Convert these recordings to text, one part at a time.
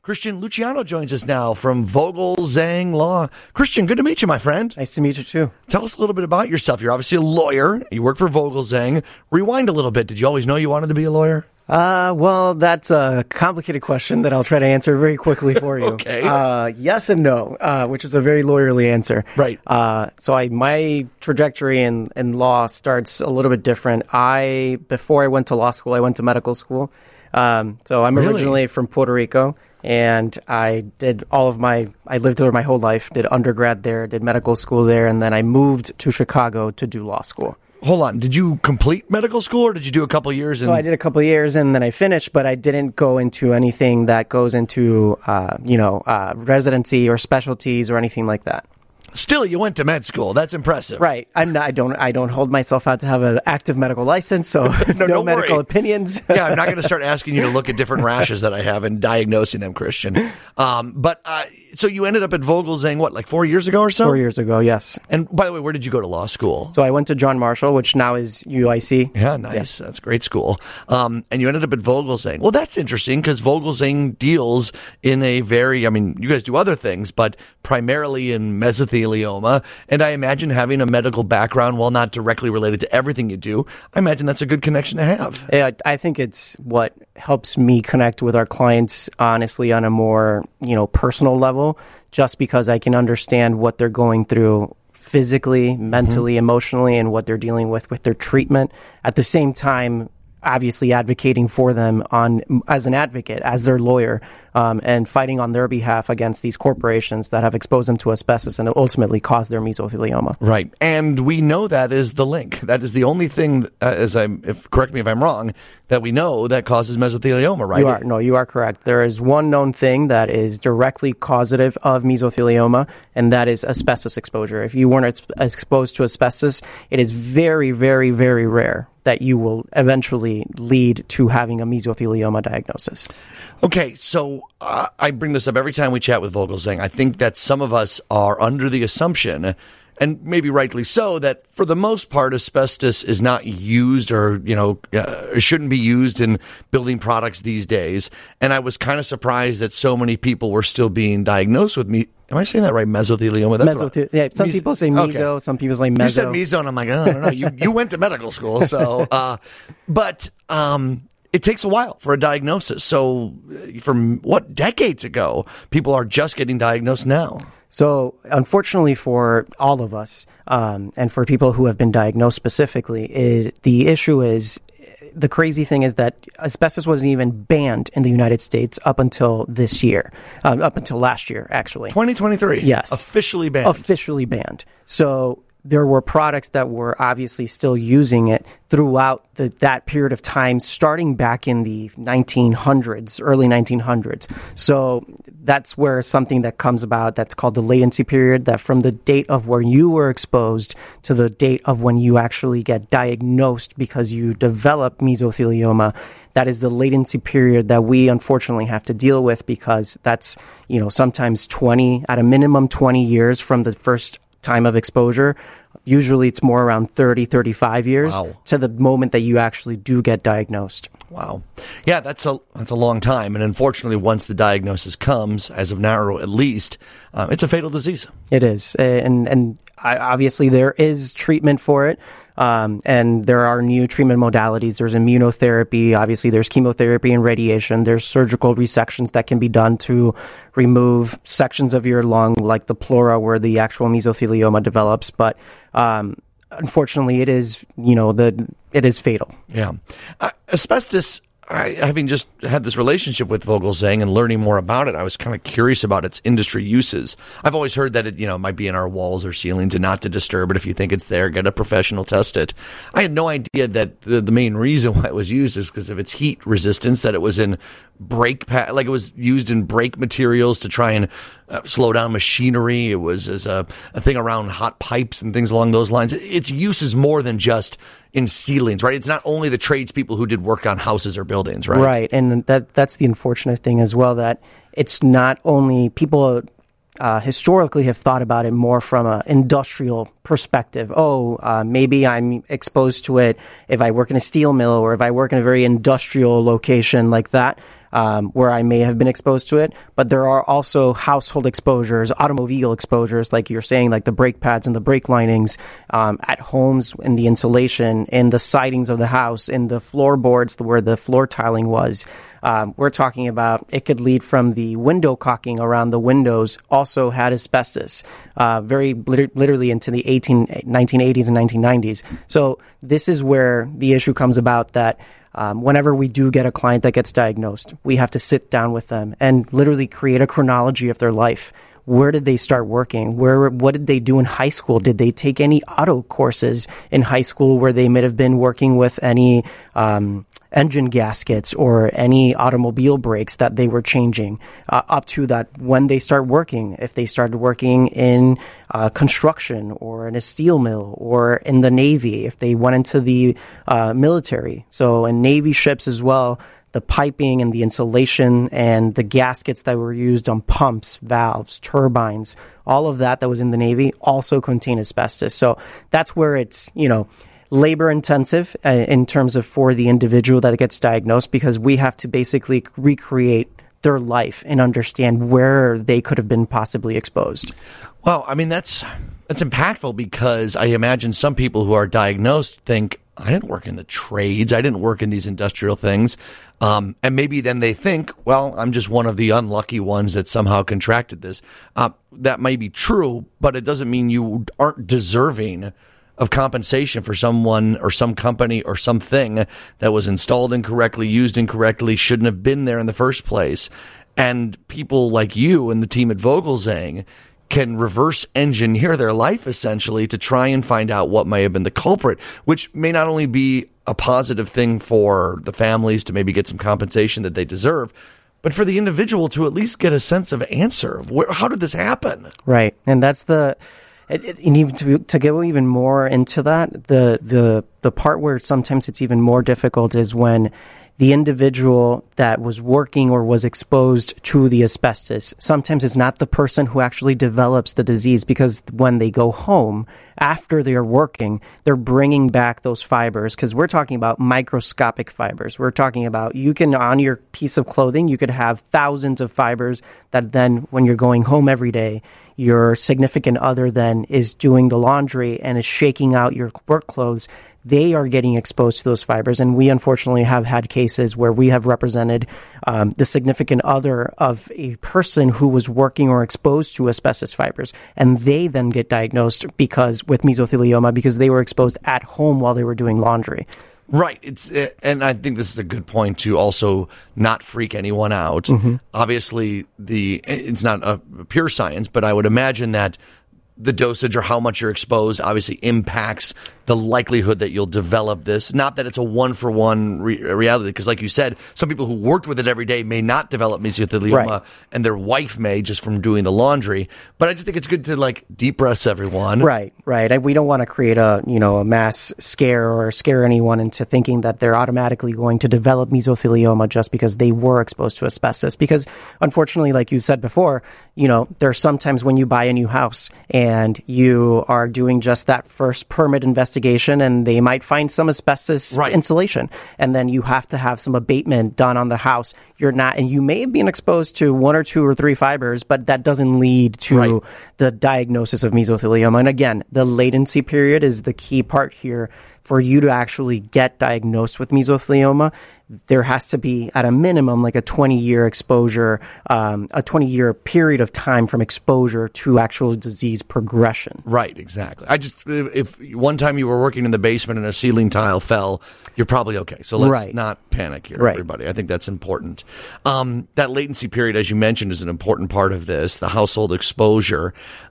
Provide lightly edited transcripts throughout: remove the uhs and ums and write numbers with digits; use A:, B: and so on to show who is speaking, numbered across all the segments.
A: Christian Luciano joins us now from Vogel Zhang Law. Christian, good to meet you, my friend.
B: Nice to meet you, too.
A: Tell us a little bit about yourself. You're obviously a lawyer. You work for Vogel Zhang. Rewind a little bit. Did you always know you wanted to be a lawyer?
B: Well, that's a complicated question that I'll try to answer very quickly for you.
A: Okay.
B: Yes and no, which is a very lawyerly answer.
A: Right.
B: My trajectory in law starts a little bit different. Before I went to law school, I went to medical school. I'm originally from Puerto Rico, and I lived there my whole life, did undergrad there, did medical school there, and then I moved to Chicago to do law school.
A: Hold on. Did you complete medical school, or did you do a couple of years?
B: So I did a couple of years, and then I finished, but I didn't go into anything that goes into, residency or specialties or anything like that.
A: Still, you went to med school. That's impressive.
B: Right. I don't hold myself out to have an active medical license, so no medical
A: worry.
B: Opinions.
A: Yeah, I'm not going to start asking you to look at different rashes that I have and diagnosing them, Christian. So you ended up at Vogel Zhang, what, like 4 years ago or so?
B: 4 years ago, yes.
A: And by the way, where did you go to law school?
B: So I went to John Marshall, which now is UIC.
A: Yeah, nice. Yeah. That's a great school. And you ended up at Vogel Zhang. Well, that's interesting because Vogel Zhang deals in you guys do other things, but primarily in mesothelioma. And I imagine having a medical background, while not directly related to everything you do, I imagine that's a good connection to have.
B: Yeah, I think it's what helps me connect with our clients, honestly, on a more, personal level, just because I can understand what they're going through physically, mentally, emotionally, and what they're dealing with their treatment. At the same time, obviously advocating for them as an advocate, as their lawyer, and fighting on their behalf against these corporations that have exposed them to asbestos and ultimately caused their mesothelioma.
A: Right. And we know that is the link. That is the only thing, correct me if I'm wrong, that we know that causes mesothelioma, right?
B: You are correct. There is one known thing that is directly causative of mesothelioma, and that is asbestos exposure. If you weren't exposed to asbestos, it is very, very, very rare that you will eventually lead to having a mesothelioma diagnosis.
A: Okay, so I bring this up every time we chat with Vogel Zhang. I think that some of us are under the assumption, and maybe rightly so, that for the most part, asbestos is not used or, shouldn't be used in building products these days. And I was kind of surprised that so many people were still being diagnosed with Am I saying that right? Mesothelioma? That's
B: yeah, some people say meso, okay. Some people say meso.
A: You said meso, and I'm like, I don't know. You went to medical school, so. It takes a while for a diagnosis. So from decades ago, people are just getting diagnosed now.
B: So unfortunately for all of us, and for people who have been diagnosed specifically, the issue is, the crazy thing is that asbestos wasn't even banned in the United States up until this year, up until last year, actually.
A: 2023.
B: Yes.
A: Officially banned.
B: Officially banned. So there were products that were obviously still using it throughout that period of time, starting back in the 1900s, early 1900s. So that's where something that comes about that's called the latency period, that from the date of where you were exposed to the date of when you actually get diagnosed because you develop mesothelioma, that is the latency period that we unfortunately have to deal with, because that's, sometimes at a minimum 20 years from the first time of exposure. Usually it's more around 30, 35 years to the moment that you actually do get diagnosed.
A: Wow. Yeah, that's a long time. And unfortunately, once the diagnosis comes, as of now at least, it's a fatal disease.
B: It is. And obviously there is treatment for it. And there are new treatment modalities. There's immunotherapy. Obviously, there's chemotherapy and radiation. There's surgical resections that can be done to remove sections of your lung, like the pleura, where the actual mesothelioma develops. But unfortunately, it is, it is fatal.
A: Yeah. Asbestos, having just had this relationship with Vogel Zhang and learning more about it, I was kind of curious about its industry uses. I've always heard that it, might be in our walls or ceilings and not to disturb it. If you think it's there, get a professional test it. I had no idea that the main reason why it was used is because of its heat resistance, that it was in it was used in brake materials to try and slow down machinery. It was as a thing around hot pipes and things along those lines. Its use is more than just in ceilings, right? It's not only the tradespeople who did work on houses or buildings, right?
B: Right, and that's the unfortunate thing as well, that it's not only people historically have thought about it more from an industrial perspective. Maybe I'm exposed to it if I work in a steel mill or if I work in a very industrial location like that. where I may have been exposed to it, but there are also household exposures, automobile exposures, like you're saying, like the brake pads and the brake linings, at homes, in the insulation, in the sidings of the house, in the floorboards where the floor tiling was. We're talking about it could lead from the window caulking around the windows also had asbestos, literally into the 1980s and 1990s. So this is where the issue comes about that whenever we do get a client that gets diagnosed, we have to sit down with them and literally create a chronology of their life. Where did they start working? What did they do in high school? Did they take any auto courses in high school where they may have been working with any engine gaskets or any automobile brakes that they were changing, up to that when they start working, if they started working in construction or in a steel mill or in the Navy, if they went into the military. So in Navy ships as well, the piping and the insulation and the gaskets that were used on pumps, valves, turbines, all of that was in the Navy also contain asbestos. So that's where it's, labor intensive in terms of for the individual that gets diagnosed, because we have to basically recreate their life and understand where they could have been possibly exposed.
A: Well, I mean, that's impactful, because I imagine some people who are diagnosed think, I didn't work in the trades, I didn't work in these industrial things. And maybe then they think, well, I'm just one of the unlucky ones that somehow contracted this. That may be true, but it doesn't mean you aren't deserving of compensation for someone or some company or something that was installed incorrectly, used incorrectly, shouldn't have been there in the first place. And people like you and the team at Vogelzang can reverse engineer their life essentially to try and find out what may have been the culprit, which may not only be a positive thing for the families to maybe get some compensation that they deserve, but for the individual to at least get a sense of answer. How did this happen?
B: Right. And that's and even to go even more into that, the part where sometimes it's even more difficult is when the individual that was working or was exposed to the asbestos, sometimes it's not the person who actually develops the disease, because when they go home after they're working, they're bringing back those fibers, because we're talking about microscopic fibers. We're talking about on your piece of clothing, you could have thousands of fibers that then when you're going home every day, your significant other then is doing the laundry and is shaking out your work clothes. They are getting exposed to those fibers. And we unfortunately have had cases where we have represented the significant other of a person who was working or exposed to asbestos fibers. And they then get diagnosed with mesothelioma because they were exposed at home while they were doing laundry.
A: Right. And I think this is a good point to also not freak anyone out. Mm-hmm. Obviously, it's not a pure science, but I would imagine that the dosage or how much you're exposed obviously impacts the likelihood that you'll develop this. Not that it's a one-for-one reality, because like you said, some people who worked with it every day may not develop mesothelioma, right, and their wife may just from doing the laundry. But I just think it's good to deep breaths everyone.
B: Right. We don't want to create a mass scare or scare anyone into thinking that they're automatically going to develop mesothelioma just because they were exposed to asbestos. Because unfortunately, like you said before, there's sometimes when you buy a new house and you are doing just that first permit investigation, and they might find some asbestos insulation, and then you have to have some abatement done on the house. And you may have been exposed to 1 or 2 or 3 fibers, but that doesn't lead to the diagnosis of mesothelioma. And again, the latency period is the key part here. For you to actually get diagnosed with mesothelioma, there has to be at a minimum a 20-year exposure, a 20-year period of time from exposure to actual disease progression.
A: Right, exactly. If one time you were working in the basement and a ceiling tile fell, you're probably okay. So let's not panic here, everybody. I think that's important. That latency period, as you mentioned, is an important part of this, the household exposure.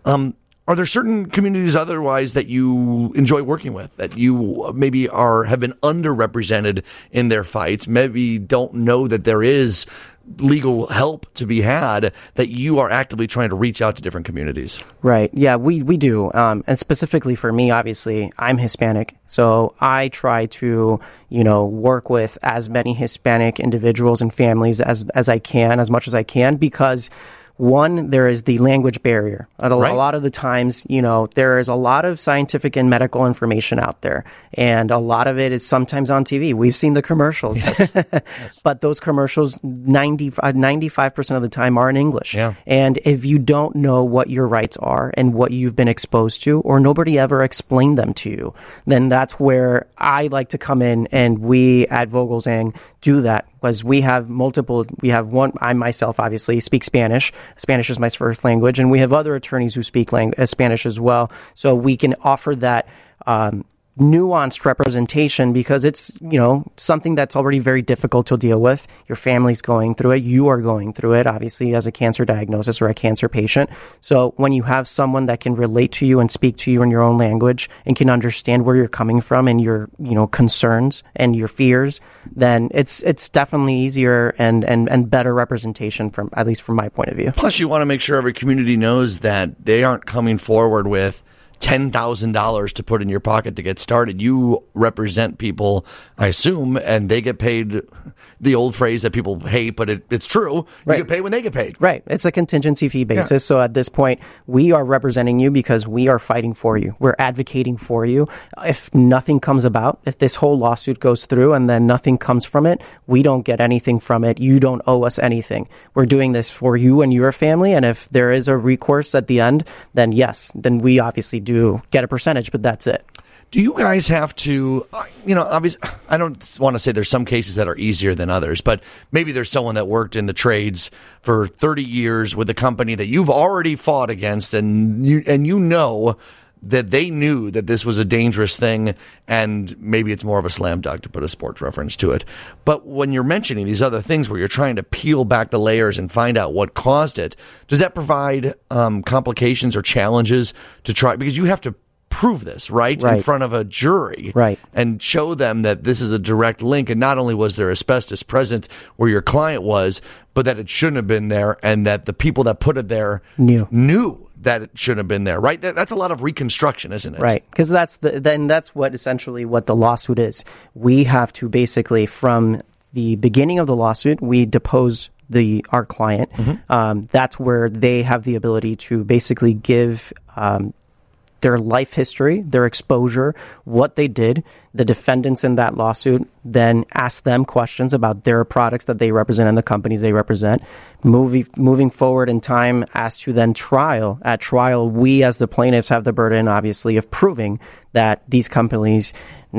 A: Are there certain communities otherwise that you enjoy working with, that you maybe have been underrepresented in their fights, maybe don't know that there is legal help to be had, that you are actively trying to reach out to different communities? Right.
B: Yeah, we do. And specifically for me, obviously, I'm Hispanic. So I try to, work with as many Hispanic individuals and families as I can, as much as I can, because One, there is the language barrier. A
A: Right.
B: lot of the times, there is a lot of scientific and medical information out there, and a lot of it is sometimes on TV. We've seen the commercials, but those commercials, 95% of the time are in English.
A: Yeah.
B: And if you don't know what your rights are and what you've been exposed to, or nobody ever explained them to you, then that's where I like to come in, and we at Vogelsang do that. Was we have one, I myself obviously speak Spanish. Spanish is my first language, and we have other attorneys who speak Spanish as well. So we can offer that nuanced representation, because it's, something that's already very difficult to deal with. Your family's going through it. You are going through it, obviously, as a cancer diagnosis or a cancer patient. So when you have someone that can relate to you and speak to you in your own language and can understand where you're coming from and your, concerns and your fears, then it's definitely easier and better representation, from, at least from my point of view.
A: Plus, you want to make sure every community knows that they aren't coming forward with $10,000 to put in your pocket to get started. You represent people, I assume, and they get paid. The old phrase that people hate, but it's true. You
B: Right.
A: get paid when they get paid.
B: Right. It's a contingency fee basis.
A: Yeah.
B: So at this point, we are representing you because we are fighting for you. We're advocating for you. If nothing comes about, if this whole lawsuit goes through and then nothing comes from it, we don't get anything from it. You don't owe us anything. We're doing this for you and your family. And if there is a recourse at the end, then yes, then we obviously do get a percentage, but that's it.
A: Do you guys have to, obviously, I don't want to say there's some cases that are easier than others, but maybe there's someone that worked in the trades for 30 years with a company that you've already fought against, and you know that they knew that this was a dangerous thing, and maybe it's more of a slam dunk to put a sports reference to it. But when you're mentioning these other things where you're trying to peel back the layers and find out what caused it, does that provide complications or challenges to try? Because you have to prove this, right, in front of a jury,
B: Right.
A: and show them that this is a direct link, and not only was there asbestos present where your client was, but that it shouldn't have been there, and that the people that put it there knew that it shouldn't have been there, right? That's a lot of reconstruction, isn't it?
B: Right, because that's what essentially what the lawsuit is. We have to basically, from the beginning of the lawsuit, we depose our client.
A: Mm-hmm.
B: That's where they have the ability to basically give their life history, their exposure, what they did. The defendants in that lawsuit then ask them questions about their products that they represent and the companies they represent. Moving forward in time as to then trial. At trial, we as the plaintiffs have the burden, obviously, of proving that these companies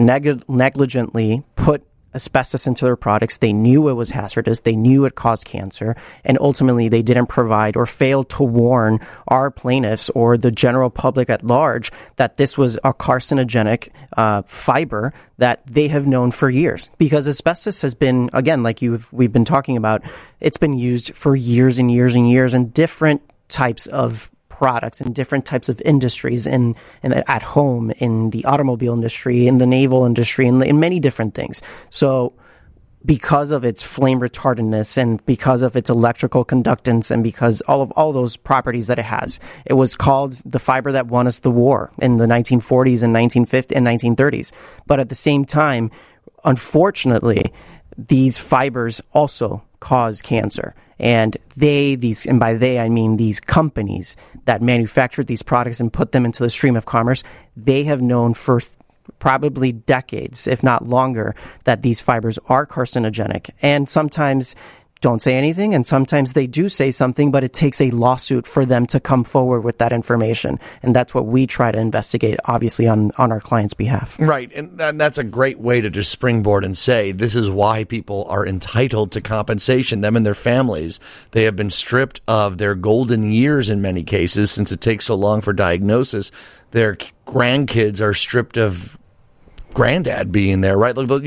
B: negligently put asbestos into their products. They knew it was hazardous. They knew it caused cancer. And ultimately, they didn't provide or failed to warn our plaintiffs or the general public at large that this was a carcinogenic fiber that they have known for years. Because asbestos has been, again, like we've been talking about, it's been used for years and years and years in different types of products in different types of industries, and at home, in the automobile industry, in the naval industry, in many different things. So because of its flame retardantness and because of its electrical conductance and because all those properties that it has, it was called the fiber that won us the war in the 1940s and 1950s and 1930s. But at the same time, unfortunately, these fibers also cause cancer. And and by they, I mean these companies that manufactured these products and put them into the stream of commerce, they have known for probably decades, if not longer, that these fibers are carcinogenic. And sometimes don't say anything, and sometimes they do say something, but it takes a lawsuit for them to come forward with that information. And that's what we try to investigate, obviously, on our client's behalf.
A: Right. And that's a great way to just springboard and say, this is why people are entitled to compensation, them and their families. They have been stripped of their golden years in many cases, since it takes so long for diagnosis. Their grandkids are stripped of granddad being there, right? Look,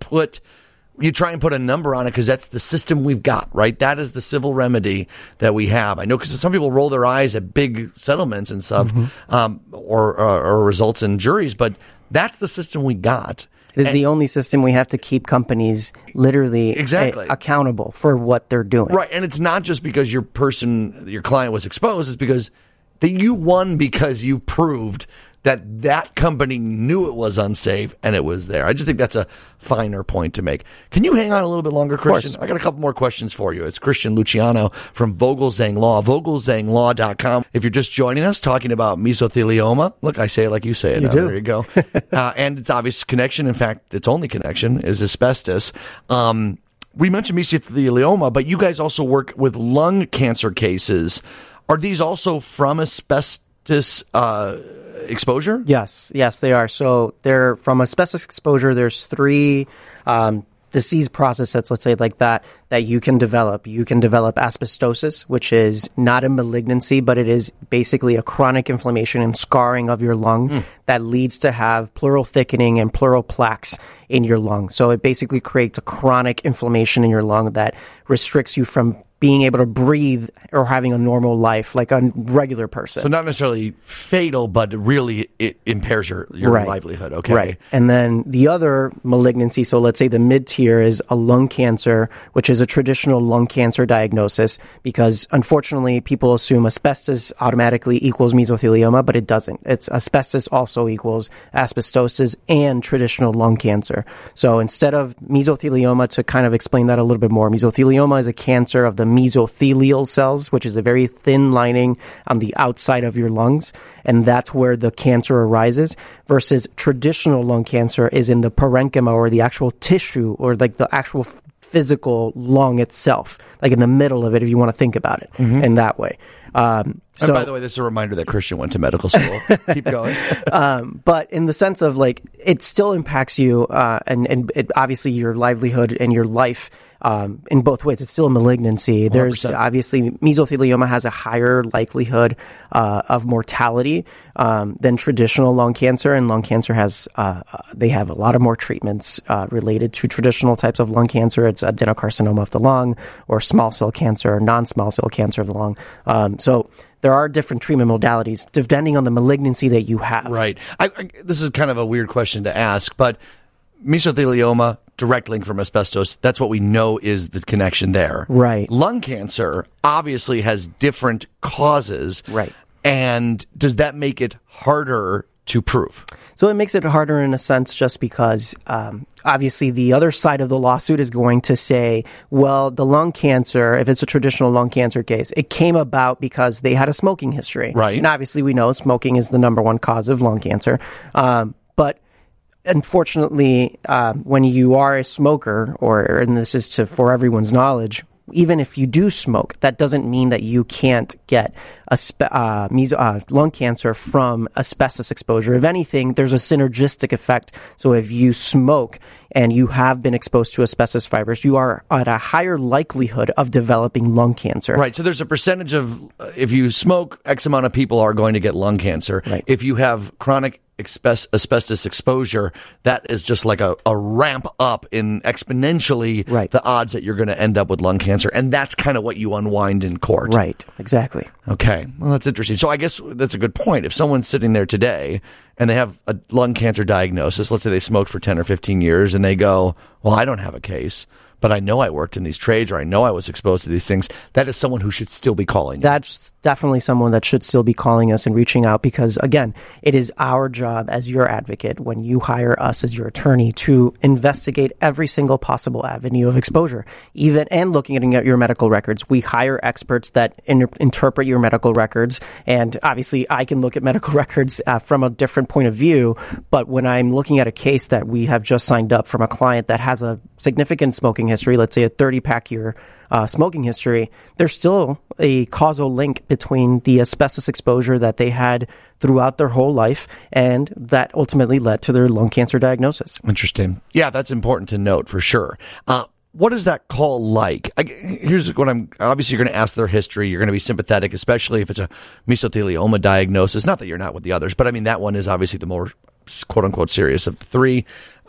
A: you try and put a number on it because that's the system we've got, right? That is the civil remedy that we have. I know because some people roll their eyes at big settlements and stuff, or results in juries, but that's the system we got.
B: It is the only system we have to keep companies literally accountable for what they're doing.
A: Right, and it's not just because your client was exposed. It's because you won because you proved that company knew it was unsafe and it was there. I just think that's a finer point to make. Can you hang on a little bit longer, Christian? I got a couple more questions for you. It's Christian Luciano from Vogelzang Law, vogelzanglaw.com. If you're just joining us, talking about mesothelioma, look, I say it like you say it.
B: You do.
A: There you go. And its obvious connection, in fact, its only connection is asbestos. We mentioned mesothelioma, but you guys also work with lung cancer cases. Are these also from asbestos exposure?
B: Yes, they are. So they're from asbestos exposure. There's three disease processes, let's say like that you can develop. You can develop asbestosis, which is not a malignancy, but it is basically a chronic inflammation and scarring of your lung that leads to have pleural thickening and pleural plaques in your lung. So it basically creates a chronic inflammation in your lung that restricts you from being able to breathe or having a normal life like a regular person.
A: So not necessarily fatal, but really it impairs your
B: Right.
A: livelihood. Okay.
B: Right. And then the other malignancy, so let's say the mid-tier is a lung cancer, which is a traditional lung cancer diagnosis, because unfortunately people assume asbestos automatically equals mesothelioma, but it doesn't. It's asbestos also equals asbestosis and traditional lung cancer. So instead of mesothelioma, to kind of explain that a little bit more, mesothelioma is a cancer of the mesothelial cells, which is a very thin lining on the outside of your lungs, and that's where the cancer arises, versus traditional lung cancer is in the parenchyma, or the actual tissue, or like the actual physical lung itself, like in the middle of it, if you want to think about it in that way.
A: And by the way, this is a reminder that Christian went to medical school. Keep going.
B: But in the sense of like, it still impacts you, and it, obviously your livelihood and your life, in both ways. It's still a malignancy. 100%. There's obviously mesothelioma has a higher likelihood of mortality than traditional lung cancer, and lung cancer has they have a lot of more treatments related to traditional types of lung cancer. It's adenocarcinoma of the lung, or small cell cancer, or non-small cell cancer of the lung. So there are different treatment modalities depending on the malignancy that you have.
A: Right. This is kind of a weird question to ask, but mesothelioma, direct link from asbestos, that's what we know is the connection there.
B: Right.
A: Lung cancer obviously has different causes.
B: Right.
A: And does that make it harder to prove?
B: So it makes it harder in a sense just because obviously the other side of the lawsuit is going to say, well, the lung cancer, if it's a traditional lung cancer case, it came about because they had a smoking history.
A: Right.
B: And obviously we know smoking is the number one cause of lung cancer. But unfortunately, when you are a smoker, and this is for everyone's knowledge, even if you do smoke, that doesn't mean that you can't get lung cancer from asbestos exposure. If anything, there's a synergistic effect. So if you smoke and you have been exposed to asbestos fibers, you are at a higher likelihood of developing lung cancer.
A: Right. So there's a percentage of, if you smoke, X amount of people are going to get lung cancer.
B: Right.
A: If you have chronic asbestos exposure, that is just like a ramp up in exponentially the odds that you're going to end up with lung cancer. And that's kind of what you unwind in court.
B: Right. Exactly.
A: Okay. Well, that's interesting. So I guess that's a good point. If someone's sitting there today and they have a lung cancer diagnosis, let's say they smoked for 10 or 15 years, and they go, well, I don't have a case, but I know I worked in these trades, or I know I was exposed to these things, that is someone who should still be calling you.
B: That's definitely someone that should still be calling us and reaching out, because, again, it is our job as your advocate, when you hire us as your attorney, to investigate every single possible avenue of exposure, even and looking at your medical records. We hire experts that interpret your medical records, and obviously I can look at medical records from a different point of view, but when I'm looking at a case that we have just signed up from a client that has a significant smoking history, let's say a 30-pack year smoking history, there's still a causal link between the asbestos exposure that they had throughout their whole life, and that ultimately led to their lung cancer diagnosis.
A: Interesting. Yeah, that's important to note for sure. What is that call like? Here's what obviously you're going to ask their history. You're going to be sympathetic, especially if it's a mesothelioma diagnosis. Not that you're not with the others, but I mean, that one is obviously the more quote unquote serious of the three.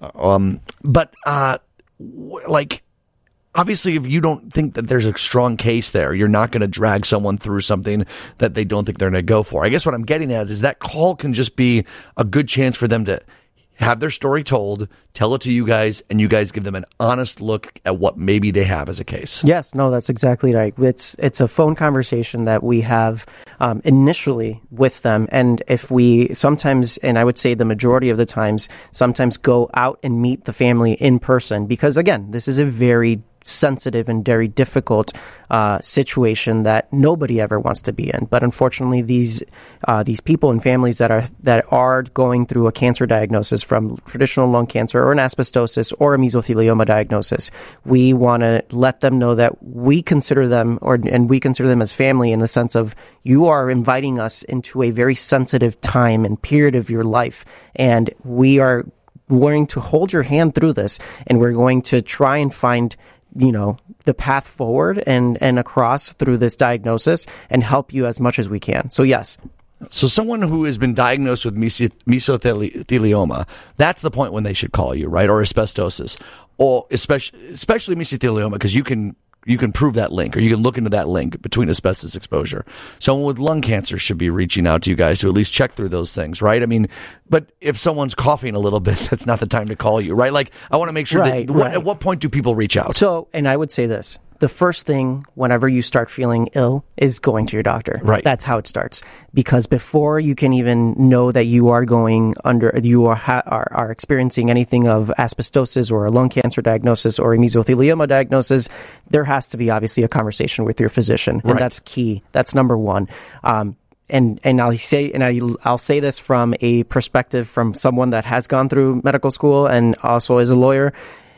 A: Obviously, if you don't think that there's a strong case there, you're not going to drag someone through something that they don't think they're going to go for. I guess what I'm getting at is that call can just be a good chance for them to have their story told, tell it to you guys, and you guys give them an honest look at what maybe they have as a case.
B: Yes, no, that's exactly right. It's a phone conversation that we have initially with them. And if we sometimes, and I would say the majority of the times, sometimes go out and meet the family in person, because again, this is a very sensitive and very difficult situation that nobody ever wants to be in. But unfortunately, these people and families that are going through a cancer diagnosis, from traditional lung cancer or an asbestosis or a mesothelioma diagnosis, we want to let them know that we consider them, and we consider them as family, in the sense of, you are inviting us into a very sensitive time and period of your life, and we are going to hold your hand through this, and we're going to try and find the path forward and across through this diagnosis, and help you as much as we can. So yes.
A: So someone who has been diagnosed with mesothelioma, that's the point when they should call you, right? Or asbestosis, or especially mesothelioma, because you can prove that link, or you can look into that link between asbestos exposure. Someone with lung cancer should be reaching out to you guys to at least check through those things, right? I mean, but if someone's coughing a little bit, that's not the time to call you, right? Like, I want to make sure
B: right.
A: At what point do people reach out?
B: So, and I would say this. The first thing whenever you start feeling ill is going to your doctor.
A: Right.
B: That's how it starts. Because before you can even know that you are are experiencing anything of asbestosis or a lung cancer diagnosis or a mesothelioma diagnosis, there has to be obviously a conversation with your physician. And that's key. That's number one. And I'll say this from a perspective from someone that has gone through medical school and also is a lawyer.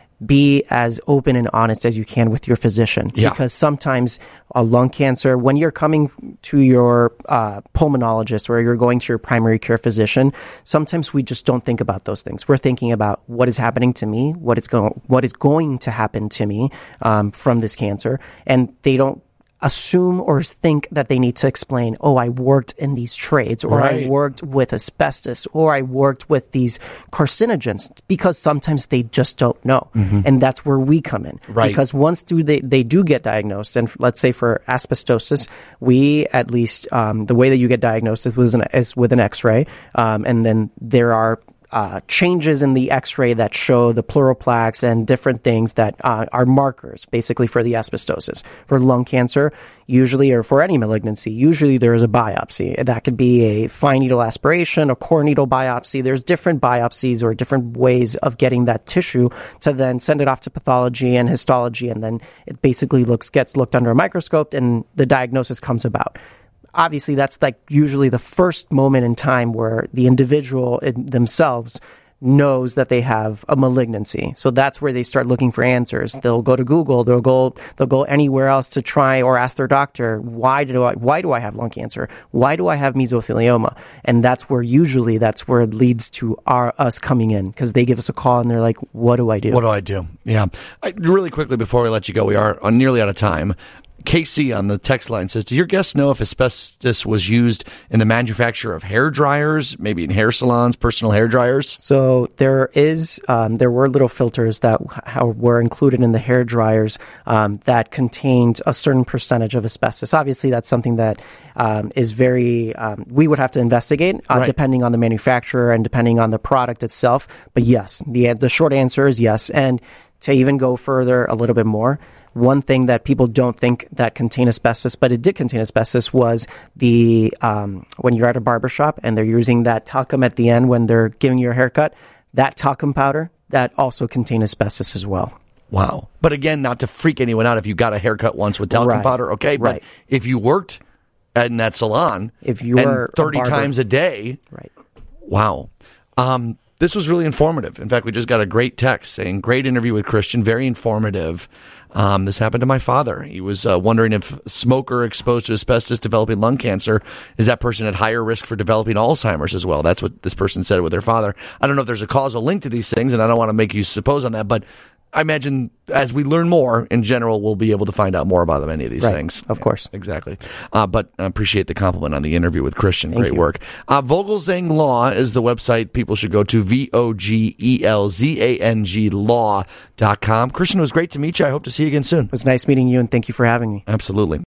B: Be as open and honest as you can with your physician.
A: Yeah.
B: Because sometimes a lung cancer, when you're coming to your pulmonologist or you're going to your primary care physician, sometimes we just don't think about those things. We're thinking about what is happening to me, what is going to happen to me from this cancer, and they don't assume or think that they need to explain, oh, I worked in these trades, or
A: right.
B: I worked with asbestos, or I worked with these carcinogens, because sometimes they just don't know. Mm-hmm. And that's where we come in.
A: Right.
B: Because once they do get diagnosed, and let's say for asbestosis, we at least, the way that you get diagnosed is with an X-ray, and then there are changes in the X-ray that show the pleural plaques and different things that are markers, basically, for the asbestosis. For lung cancer, usually, or for any malignancy, usually there is a biopsy. That could be a fine needle aspiration, a core needle biopsy. There's different biopsies or different ways of getting that tissue to then send it off to pathology and histology, and then it basically gets looked under a microscope, and the diagnosis comes about. Obviously, that's like usually the first moment in time where the individual themselves knows that they have a malignancy. So that's where they start looking for answers. They'll go to Google. They'll go anywhere else to try, or ask their doctor, why do I have lung cancer? Why do I have mesothelioma? And that's where it leads to us coming in, because they give us a call and they're like, what do I do?
A: What do I do? Yeah. Really quickly before we let you go, we are nearly out of time. Casey on the text line says, do your guests know if asbestos was used in the manufacture of hair dryers, maybe in hair salons, personal hair dryers?
B: So there were little filters that were included in the hair dryers that contained a certain percentage of asbestos. Obviously, that's something that is very, we would have to investigate
A: right.
B: depending on the manufacturer and depending on the product itself. But yes, the short answer is yes. And to even go further a little bit more, one thing that people don't think that contained asbestos, but it did contain asbestos, was the when you're at a barbershop and they're using that talcum at the end when they're giving you a haircut, that talcum powder, that also contained asbestos as well.
A: Wow. But again, not to freak anyone out if you got a haircut once with talcum
B: right.
A: powder, okay? But
B: right.
A: if you worked in that salon
B: if you were
A: 30 times a day,
B: right?
A: Wow. This was really informative. In fact, we just got a great text saying, great interview with Christian, very informative. This happened to my father. He was wondering if smoker exposed to asbestos developing lung cancer, is that person at higher risk for developing Alzheimer's as well? That's what this person said with their father. I don't know if there's a causal link to these things, and I don't want to make you suppose on that, but I imagine as we learn more, in general, we'll be able to find out more about many of these
B: right,
A: things.
B: Of course.
A: Exactly. But I appreciate the compliment on the interview with Christian.
B: Thank
A: Great
B: you.
A: work. Vogelzang Law is the website people should go to, VOGELZANG law.com. Christian, it was great to meet you. I hope to see you again soon.
B: It was nice meeting you, and thank you for having me.
A: Absolutely.